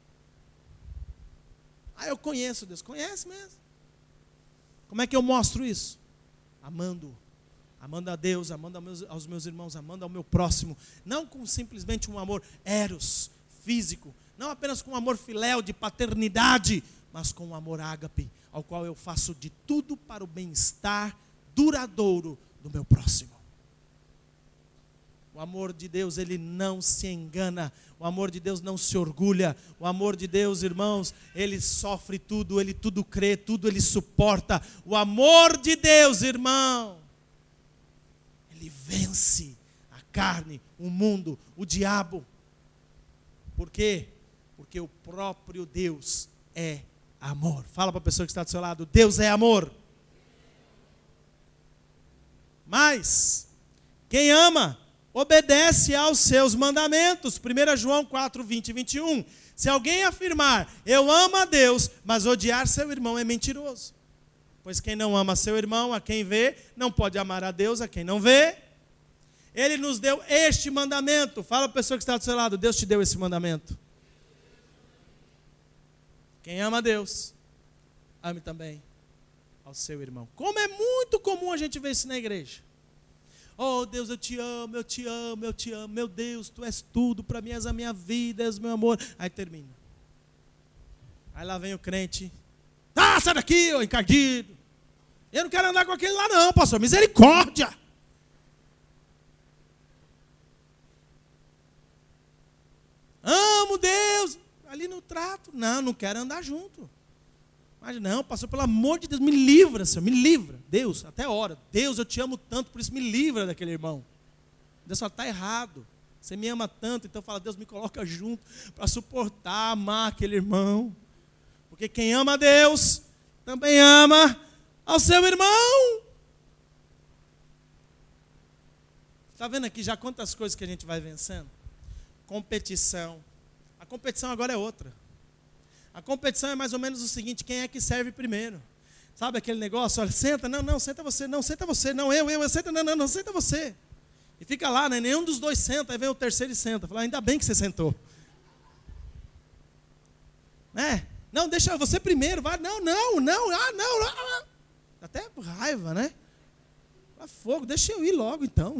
Ah, eu conheço Deus. Conhece mesmo. Como é que eu mostro isso? Amando. Amando a Deus, amando aos meus, aos meus irmãos, amando ao meu próximo. Não com simplesmente um amor eros, físico. Não apenas com um amor filéu, de paternidade, mas com um amor ágape, ao qual eu faço de tudo para o bem-estar duradouro do meu próximo. O amor de Deus, ele não se engana. O amor de Deus não se orgulha. O amor de Deus, irmãos, ele sofre tudo, ele tudo crê, tudo ele suporta. O amor de Deus, irmão, ele vence a carne, o mundo, o diabo. Por quê? Porque o próprio Deus é amor. Fala para a pessoa que está do seu lado, Deus é amor. Mas, quem ama, obedece aos seus mandamentos. primeira João quatro, vinte e vinte e um. Se alguém afirmar, eu amo a Deus, mas odiar seu irmão é mentiroso. Pois quem não ama seu irmão, a quem vê, não pode amar a Deus, a quem não vê. Ele nos deu este mandamento. Fala para a pessoa que está do seu lado, Deus te deu esse mandamento. Quem ama a Deus, ame também ao seu irmão. Como é muito comum a gente ver isso na igreja. Oh Deus, eu te amo, eu te amo, eu te amo. Meu Deus, tu és tudo para mim, és a minha vida, és o meu amor. Aí termina. Aí lá vem o crente. Ah, sai daqui, ô encardido. Eu não quero andar com aquele lá não, pastor. Misericórdia. Amo Deus. Ali no trato. Não, não quero andar junto. Mas não, pastor, pelo amor de Deus, me livra, Senhor, me livra. Deus, até hora. Deus, eu te amo tanto, por isso me livra daquele irmão. Deus só está errado. Você me ama tanto, então fala, Deus, me coloca junto para suportar, amar aquele irmão. Porque quem ama a Deus, também ama ao seu irmão. Está vendo aqui já quantas coisas que a gente vai vencendo? Competição. A competição agora é outra. A competição é mais ou menos o seguinte, quem é que serve primeiro? Sabe aquele negócio, olha, senta, não, não, senta você, não, senta você, não, eu, eu, eu, senta, não, não, não, senta você. E fica lá, né, nenhum dos dois senta, aí vem o terceiro e senta. Fala, ainda bem que você sentou. Né? Não, deixa você primeiro, vai, não, não, não, ah, não, ah, até raiva, né? Ah, fogo, deixa eu ir logo então.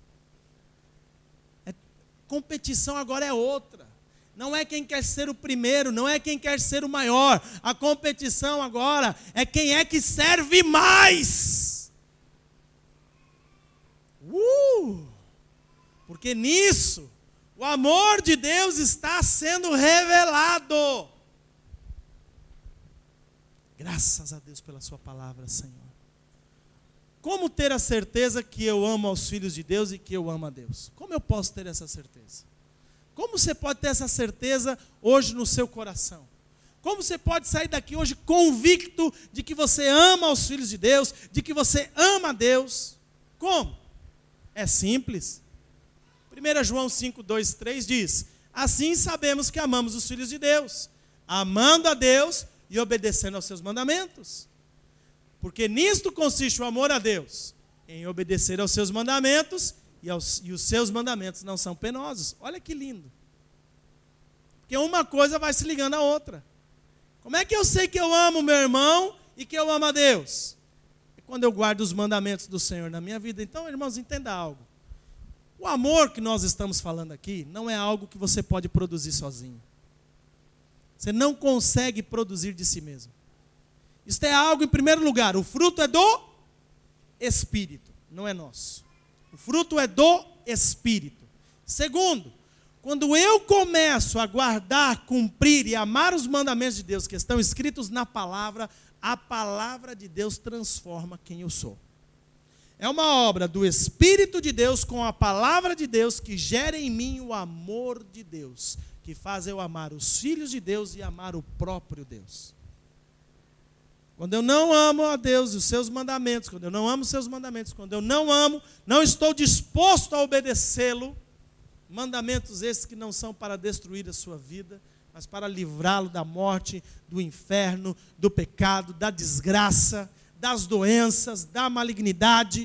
É, competição agora é outra. Não é quem quer ser o primeiro, não é quem quer ser o maior. A competição agora é quem é que serve mais. Uh! Porque nisso, o amor de Deus está sendo revelado. Graças a Deus pela sua palavra, Senhor. Como ter a certeza que eu amo aos filhos de Deus e que eu amo a Deus? Como eu posso ter essa certeza? Como você pode ter essa certeza hoje no seu coração? Como você pode sair daqui hoje convicto de que você ama os filhos de Deus, de que você ama a Deus? Como? É simples. primeira João cinco, dois, três diz, assim sabemos que amamos os filhos de Deus, amando a Deus e obedecendo aos seus mandamentos. Porque nisto consiste o amor a Deus, em obedecer aos seus mandamentos. E, aos, e os seus mandamentos não são penosos. Olha que lindo. Porque uma coisa vai se ligando à outra. Como é que eu sei que eu amo meu irmão e que eu amo a Deus? É quando eu guardo os mandamentos do Senhor na minha vida. Então, irmãos, entenda algo. O amor que nós estamos falando aqui não é algo que você pode produzir sozinho. Você não consegue produzir de si mesmo. Isso é algo, em primeiro lugar, o fruto é do Espírito, não é nosso. O fruto é do Espírito. Segundo, quando eu começo a guardar, cumprir e amar os mandamentos de Deus que estão escritos na palavra, a palavra de Deus transforma quem eu sou. É uma obra do Espírito de Deus com a palavra de Deus que gera em mim o amor de Deus, que faz eu amar os filhos de Deus e amar o próprio Deus. Quando eu não amo a Deus e os seus mandamentos, quando eu não amo os seus mandamentos, quando eu não amo, não estou disposto a obedecê-lo, mandamentos esses que não são para destruir a sua vida, mas para livrá-lo da morte, do inferno, do pecado, da desgraça, das doenças, da malignidade.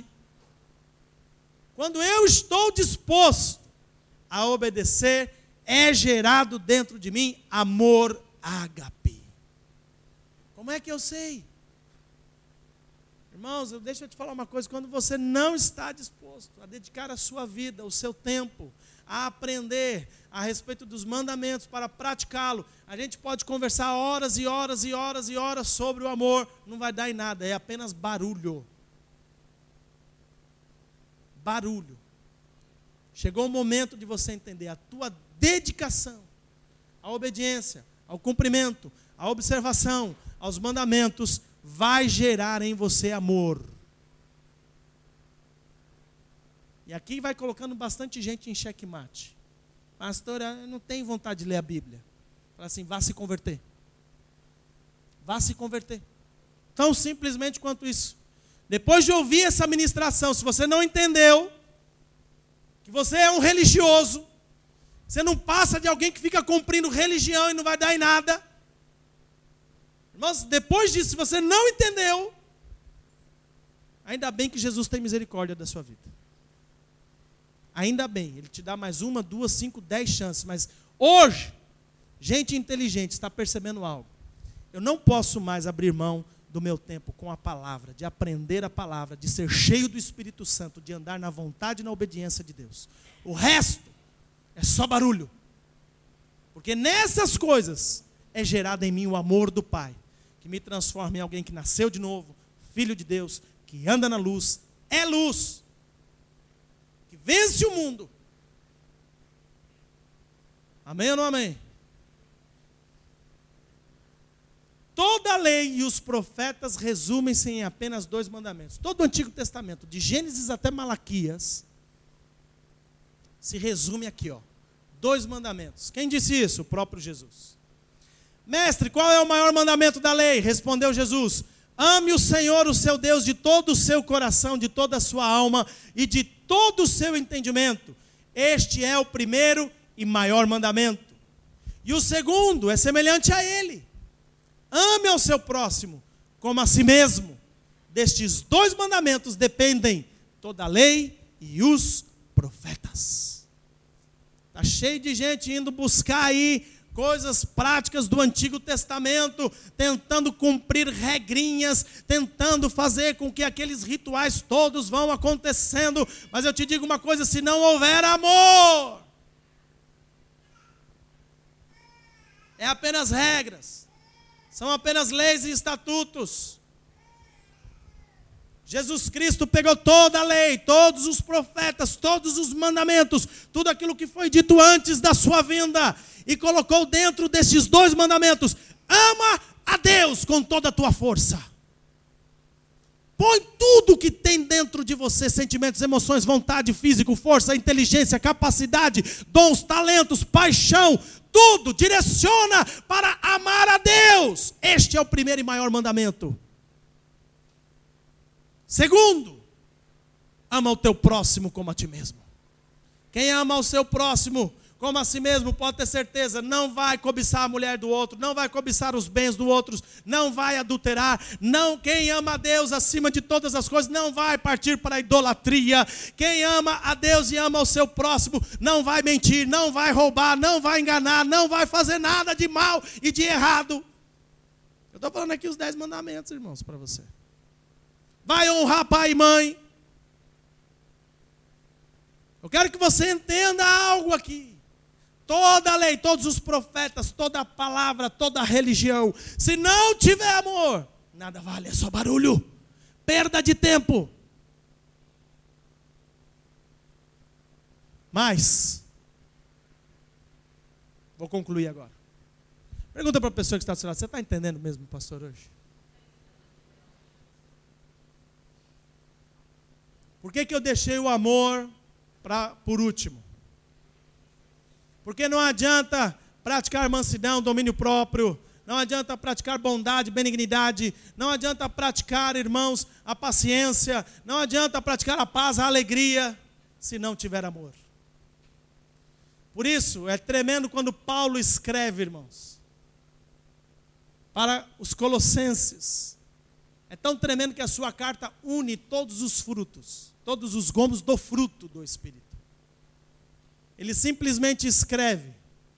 Quando eu estou disposto a obedecer, é gerado dentro de mim amor ágape. Como é que eu sei? Irmãos, deixa eu te falar uma coisa, quando você não está disposto a dedicar a sua vida, o seu tempo, a aprender a respeito dos mandamentos para praticá-lo, a gente pode conversar horas e horas e horas e horas sobre o amor, não vai dar em nada, é apenas barulho. Barulho. chegou o momento de você entender a tua dedicação à obediência, ao cumprimento, à observação, aos mandamentos, vai gerar em você amor. E aqui vai colocando bastante gente em xeque-mate. Pastor, eu não tenho vontade de ler a Bíblia. Fala assim, vá se converter. Vá se converter. Tão simplesmente quanto isso. Depois de ouvir essa ministração, se você não entendeu que você é um religioso, você não passa de alguém que fica cumprindo religião e não vai dar em nada. Irmãos, depois disso, se você não entendeu, ainda bem que Jesus tem misericórdia da sua vida. Ainda bem, Ele te dá mais uma, duas, cinco, dez chances. Mas hoje, gente inteligente está percebendo algo. Eu não posso mais abrir mão do meu tempo com a palavra, de aprender a palavra, de ser cheio do Espírito Santo, de andar na vontade e na obediência de Deus. O resto é só barulho. Porque nessas coisas é gerado em mim o amor do Pai, que me transforma em alguém que nasceu de novo, filho de Deus, que anda na luz, é luz, que vence o mundo. Amém ou não amém? Toda a lei e os profetas resumem-se em apenas dois mandamentos. Todo o Antigo Testamento, de Gênesis até Malaquias, se resume aqui, ó, dois mandamentos. Quem disse isso? O próprio Jesus. Mestre, qual é o maior mandamento da lei? Respondeu Jesus: ame o Senhor, o seu Deus, de todo o seu coração, de toda a sua alma e de todo o seu entendimento. Este é o primeiro e maior mandamento. E o segundo é semelhante a ele: ame ao seu próximo como a si mesmo. Destes dois mandamentos dependem toda a lei e os profetas. Está cheio de gente indo buscar aí coisas práticas do Antigo Testamento, tentando cumprir regrinhas, tentando fazer com que aqueles rituais todos vão acontecendo. Mas eu te digo uma coisa: se não houver amor, é apenas regras, são apenas leis e estatutos. Jesus Cristo pegou toda a lei, todos os profetas, todos os mandamentos, tudo aquilo que foi dito antes da sua vinda, e colocou dentro desses dois mandamentos: ama a Deus com toda a tua força. Põe tudo que tem dentro de você, sentimentos, emoções, vontade, físico, força, inteligência, capacidade, dons, talentos, paixão, tudo direciona para amar a Deus. Este é o primeiro e maior mandamento. Segundo, ama o teu próximo como a ti mesmo. Quem ama o seu próximo como a si mesmo, pode ter certeza, não vai cobiçar a mulher do outro, não vai cobiçar os bens do outro, não vai adulterar. Não, quem ama a Deus acima de todas as coisas não vai partir para a idolatria. Quem ama a Deus e ama o seu próximo não vai mentir, não vai roubar, não vai enganar, não vai fazer nada de mal e de errado. Eu estou falando aqui os dez mandamentos, irmãos, para você. Vai honrar pai e mãe. Eu quero que você entenda algo aqui. Toda a lei, todos os profetas, toda a palavra, toda a religião, se não tiver amor, nada vale, é só barulho, perda de tempo. Mas, vou concluir agora. Pergunta para a pessoa que está do seu lado: você está entendendo mesmo, pastor, hoje? Por que que eu deixei o amor pra, por último? Porque não adianta praticar mansidão, domínio próprio, não adianta praticar bondade, benignidade, não adianta praticar, irmãos, a paciência, não adianta praticar a paz, a alegria, se não tiver amor. Por isso, é tremendo quando Paulo escreve, irmãos, para os Colossenses. É tão tremendo que a sua carta une todos os frutos, todos os gomos do fruto do Espírito. Ele simplesmente escreve: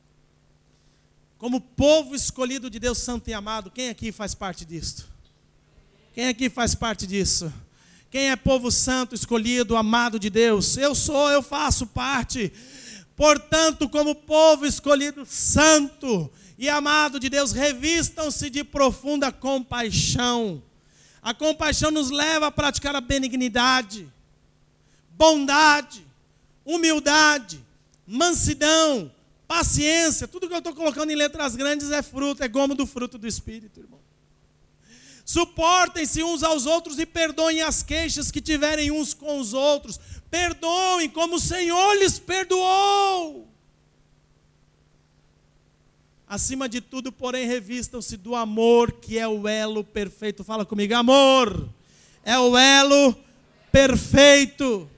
como povo escolhido de Deus santo e amado. Quem aqui faz parte disso? Quem aqui faz parte disso? Quem é povo santo, escolhido, amado de Deus? Eu sou, eu faço parte. Portanto, como povo escolhido, santo e amado de Deus, revistam-se de profunda compaixão. A compaixão nos leva a praticar a benignidade, bondade, humildade, mansidão, paciência. Tudo que eu estou colocando em letras grandes é fruto, é gomo do fruto do Espírito, irmão. Suportem-se uns aos outros e perdoem as queixas que tiverem uns com os outros. Perdoem como o Senhor lhes perdoou. Acima de tudo, porém, revistam-se do amor, que é o elo perfeito. Fala comigo, amor é o elo perfeito.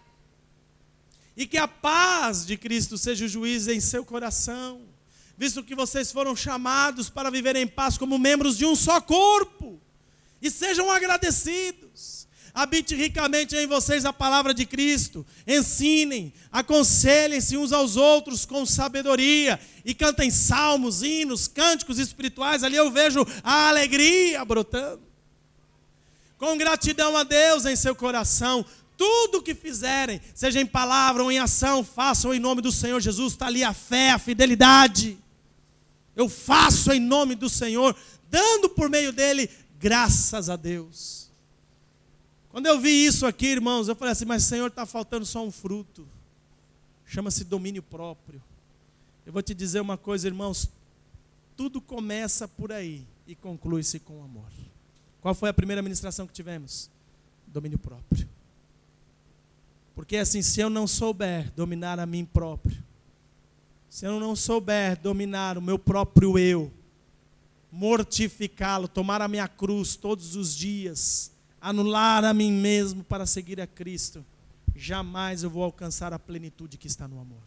E que a paz de Cristo seja o juiz em seu coração, visto que vocês foram chamados para viver em paz como membros de um só corpo. E sejam agradecidos. Habite ricamente em vocês a palavra de Cristo. Ensinem, aconselhem-se uns aos outros com sabedoria. E cantem salmos, hinos, cânticos espirituais. Ali eu vejo a alegria brotando. Com gratidão a Deus em seu coração. Tudo o que fizerem, seja em palavra ou em ação, façam em nome do Senhor Jesus. Está ali a fé, a fidelidade. Eu faço em nome do Senhor, dando por meio dele graças a Deus. Quando eu vi isso aqui, irmãos, eu falei assim, mas Senhor, está faltando só um fruto. Chama-se domínio próprio. Eu vou te dizer uma coisa, irmãos, tudo começa por aí e conclui-se com amor. Qual foi a primeira ministração que tivemos? Domínio próprio. Porque assim, se eu não souber dominar a mim próprio, se eu não souber dominar o meu próprio eu, mortificá-lo, tomar a minha cruz todos os dias, anular a mim mesmo para seguir a Cristo, jamais eu vou alcançar a plenitude que está no amor.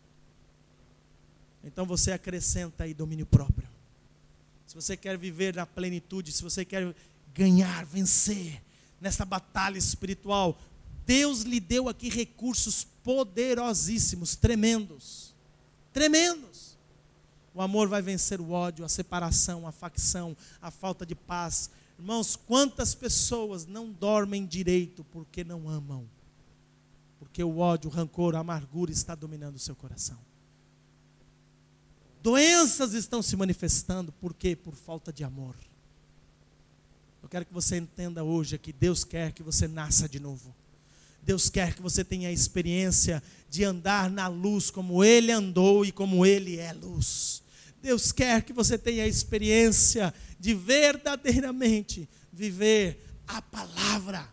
Então você acrescenta aí domínio próprio. Se você quer viver na plenitude, se você quer ganhar, vencer nessa batalha espiritual, Deus lhe deu aqui recursos poderosíssimos, tremendos, tremendos. O amor vai vencer o ódio, a separação, a facção, a falta de paz. Irmãos, quantas pessoas não dormem direito porque não amam? Porque o ódio, o rancor, a amargura está dominando o seu coração. Doenças estão se manifestando, por quê? Por falta de amor. Eu quero que você entenda hoje que Deus quer que você nasça de novo. Deus quer que você tenha a experiência de andar na luz como Ele andou e como Ele é luz. Deus quer que você tenha a experiência de verdadeiramente viver a palavra.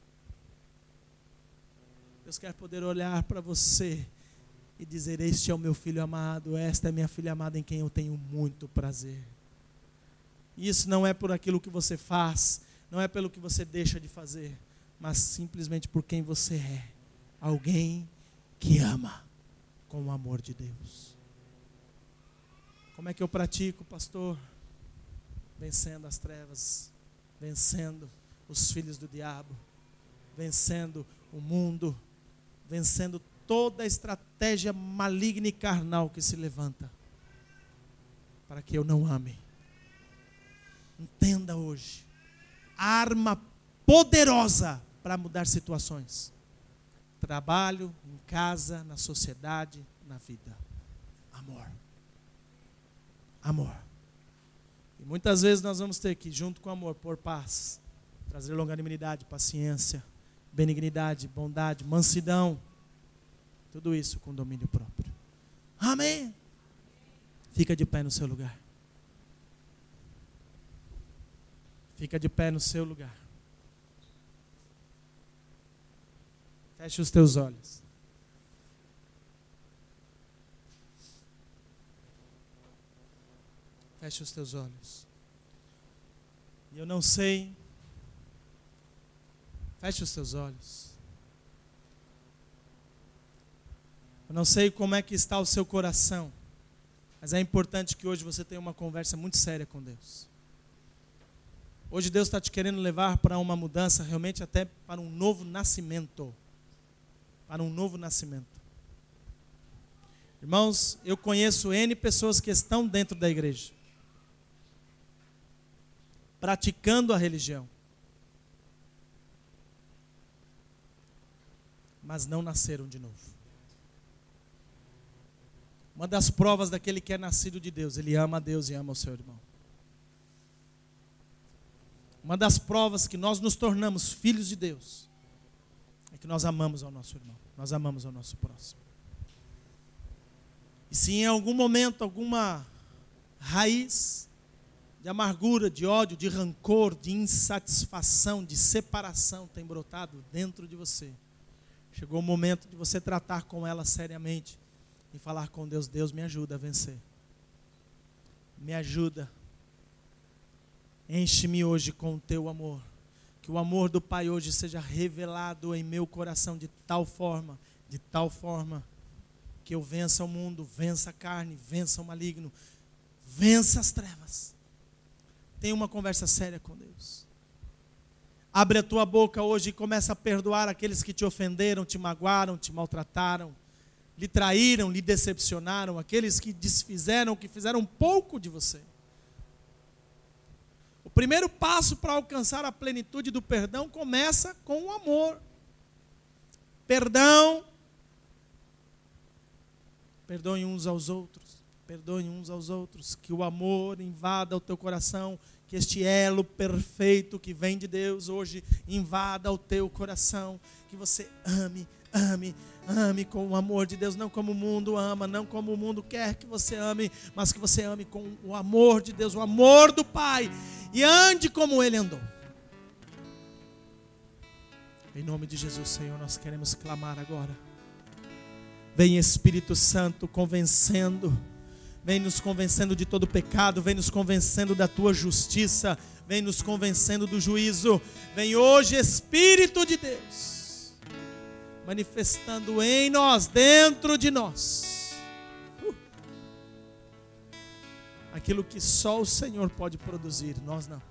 Deus quer poder olhar para você e dizer, este é o meu filho amado, esta é minha filha amada em quem eu tenho muito prazer. E isso não é por aquilo que você faz, não é pelo que você deixa de fazer, mas simplesmente por quem você é. Alguém que ama com o amor de Deus. Como é que eu pratico, pastor? Vencendo as trevas, vencendo os filhos do diabo, vencendo o mundo, vencendo toda a estratégia maligna e carnal que se levanta, para que eu não ame. Entenda hoje, arma poderosa para mudar situações. Trabalho, em casa, na sociedade, na vida. Amor. Amor. E muitas vezes nós vamos ter que, junto com amor, pôr paz, trazer longanimidade, paciência, benignidade, bondade, mansidão. Tudo isso com domínio próprio. Amém? Fica de pé no seu lugar. Fica de pé no seu lugar. Feche os teus olhos. Feche os teus olhos. E eu não sei. Feche os teus olhos. Eu não sei como é que está o seu coração, mas é importante que hoje você tenha uma conversa muito séria com Deus. Hoje Deus está te querendo levar para uma mudança, realmente até para um novo nascimento. Para um novo nascimento. Irmãos, eu conheço N pessoas que estão dentro da igreja, praticando a religião, mas não nasceram de novo. Uma das provas daquele que é nascido de Deus, ele ama a Deus e ama o seu irmão. Uma das provas que nós nos tornamos filhos de Deus é que nós amamos ao nosso irmão, nós amamos ao nosso próximo. E se em algum momento, alguma raiz de amargura, de ódio, de rancor, de insatisfação, de separação tem brotado dentro de você, chegou o momento de você tratar com ela seriamente e falar com Deus: Deus, me ajuda a vencer. Me ajuda. Enche-me hoje com o teu amor. Que o amor do Pai hoje seja revelado em meu coração de tal forma, de tal forma, que eu vença o mundo, vença a carne, vença o maligno, vença as trevas. Tenha uma conversa séria com Deus. Abre a tua boca hoje e começa a perdoar aqueles que te ofenderam, te magoaram, te maltrataram, lhe traíram, lhe decepcionaram, aqueles que desfizeram, que fizeram pouco de você. O primeiro passo para alcançar a plenitude do perdão começa com o amor. Perdão. Perdoem uns aos outros. Perdoem uns aos outros. Que o amor invada o teu coração. Que este elo perfeito que vem de Deus hoje invada o teu coração. Que você ame, ame, ame com o amor de Deus. Não como o mundo ama, não como o mundo quer que você ame, mas que você ame com o amor de Deus, o amor do Pai. E ande como Ele andou. Em nome de Jesus, Senhor, nós queremos clamar agora. Vem Espírito Santo convencendo. Vem nos convencendo de todo pecado. Vem nos convencendo da Tua justiça. Vem nos convencendo do juízo. Vem hoje Espírito de Deus, manifestando em nós, dentro de nós, uh, aquilo que só o Senhor pode produzir, nós não.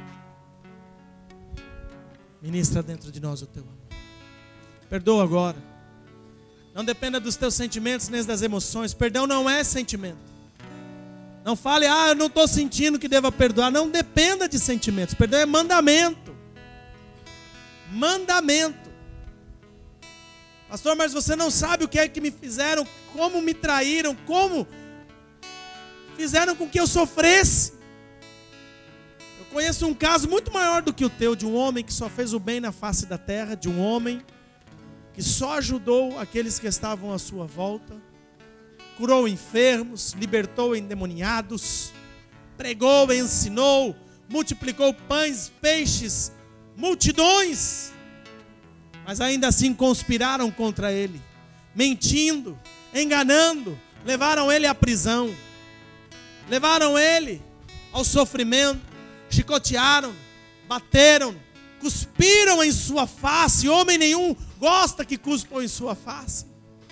Ministra dentro de nós o Teu amor. Perdoa agora. Não dependa dos teus sentimentos nem das emoções. Perdão não é sentimento. Não fale: ah, eu não estou sentindo que deva perdoar. Não dependa de sentimentos. Perdão é mandamento. Mandamento. Pastor, mas você não sabe o que é que me fizeram, como me traíram, como fizeram com que eu sofresse. Eu conheço um caso muito maior do que o teu, de um homem que só fez o bem na face da terra, de um homem que só ajudou aqueles que estavam à sua volta, curou enfermos, libertou endemoniados, pregou, ensinou, multiplicou pães, peixes, multidões. Mas ainda assim conspiraram contra ele, mentindo, enganando, levaram ele à prisão, levaram ele ao sofrimento, chicotearam, bateram, cuspiram em sua face. Homem nenhum gosta que cuspam em sua face.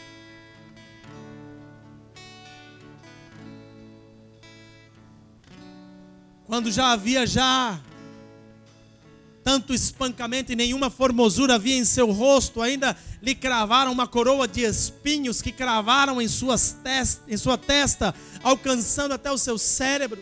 Quando já havia já tanto espancamento e nenhuma formosura havia em seu rosto, ainda lhe cravaram uma coroa de espinhos que cravaram em, suas test, em sua testa, alcançando até o seu cérebro.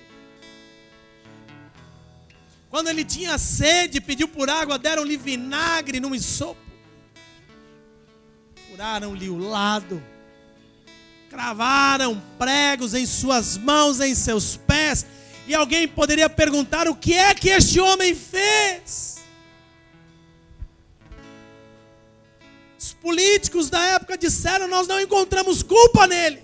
Quando ele tinha sede, pediu por água, deram-lhe vinagre num isopo, furaram-lhe o lado, cravaram pregos em suas mãos, em seus pés. E alguém poderia perguntar: o que é que este homem fez? Os políticos da época disseram: nós não encontramos culpa neles.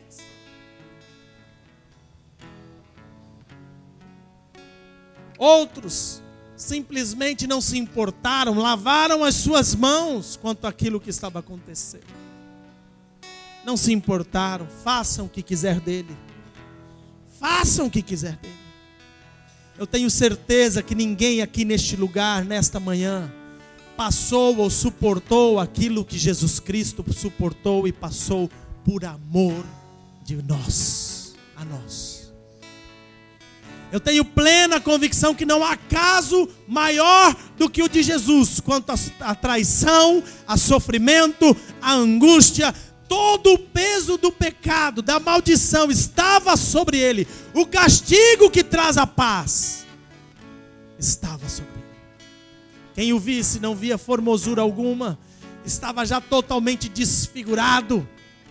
Outros simplesmente não se importaram, lavaram as suas mãos quanto àquilo que estava acontecendo. Não se importaram. Façam o que quiser dele. Façam o que quiser dele. Eu tenho certeza que ninguém aqui neste lugar, nesta manhã, passou ou suportou aquilo que Jesus Cristo suportou e passou por amor de nós, a nós. Eu tenho plena convicção que não há caso maior do que o de Jesus, quanto à traição, a sofrimento, a angústia. Todo o peso do pecado, da maldição estava sobre ele. O castigo que traz a paz estava sobre ele. Quem o visse não via formosura alguma, estava já totalmente desfigurado.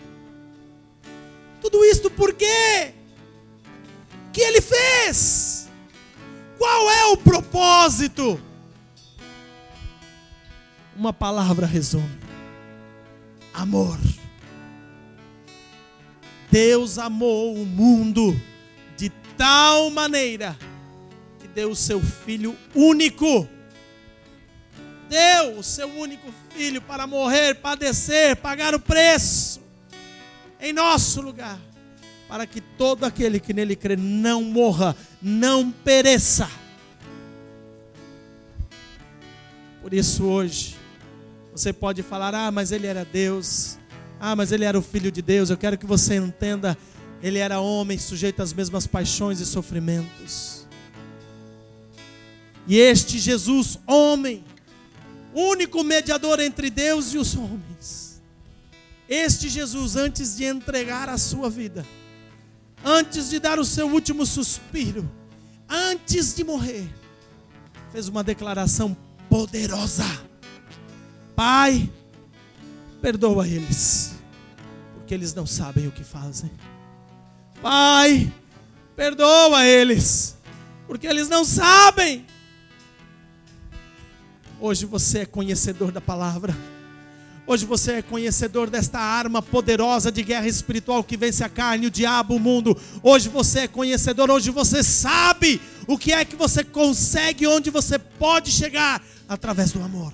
Tudo isto por quê? O que ele fez? Qual é o propósito? Uma palavra resume: amor. Deus amou o mundo de tal maneira que deu o seu Filho único. Deu o seu único Filho para morrer, padecer, pagar o preço em nosso lugar, para que todo aquele que nele crê não morra, não pereça. Por isso hoje, você pode falar, ah, mas ele era Deus, ah, mas ele era o Filho de Deus. Eu quero que você entenda, ele era homem, sujeito às mesmas paixões e sofrimentos. E este Jesus, homem, único mediador entre Deus e os homens, este Jesus, antes de entregar a sua vida, antes de dar o seu último suspiro, antes de morrer, fez uma declaração poderosa: Pai, perdoa eles, porque eles não sabem o que fazem. Pai, perdoa eles, porque eles não sabem. Hoje você é conhecedor da palavra. Hoje você é conhecedor desta arma poderosa de guerra espiritual que vence a carne, o diabo, o mundo. Hoje você é conhecedor, hoje você sabe o que é que você consegue, onde você pode chegar através do amor.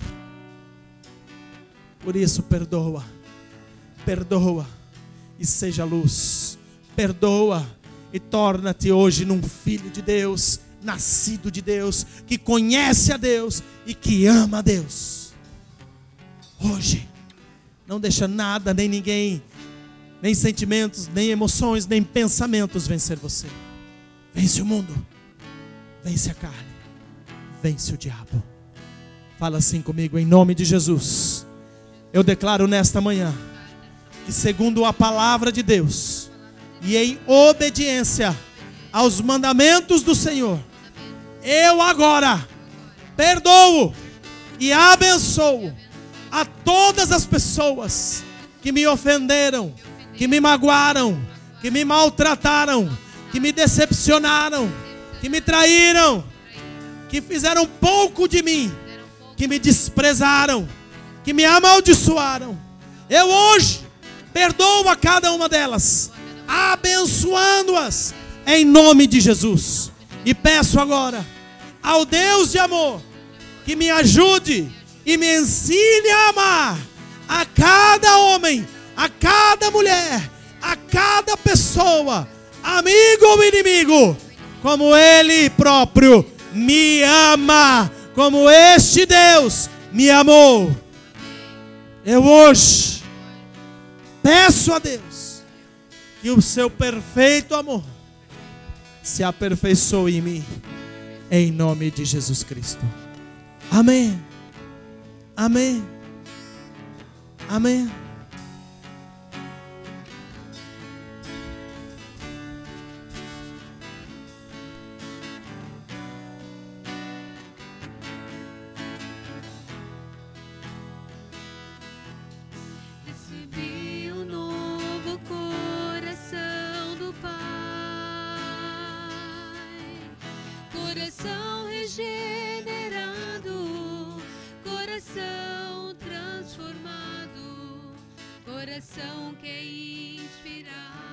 Por isso, perdoa, perdoa e seja luz. Perdoa e torna-te hoje num filho de Deus, nascido de Deus, que conhece a Deus e que ama a Deus. Hoje, não deixa nada, nem ninguém, nem sentimentos, nem emoções, nem pensamentos vencer você. Vence o mundo, vence a carne, vence o diabo. Fala assim comigo, em nome de Jesus. Eu declaro nesta manhã que, segundo a palavra de Deus e em obediência aos mandamentos do Senhor, eu agora perdoo e abençoo a todas as pessoas que me ofenderam, que me magoaram, que me maltrataram, que me decepcionaram, que me traíram, que fizeram pouco de mim, que me desprezaram, que me amaldiçoaram. Eu hoje perdoo a cada uma delas, abençoando-as em nome de Jesus. E peço agora ao Deus de amor que me ajude e me ensine a amar a cada homem, a cada mulher, a cada pessoa, amigo ou inimigo, como Ele próprio me ama, como este Deus me amou. Eu hoje peço a Deus que o seu perfeito amor se aperfeiçoe em mim, em nome de Jesus Cristo. Amém. Amém. Amém. Recebi um novo coração do Pai, coração regenerado, coração transformado, coração que é inspirado.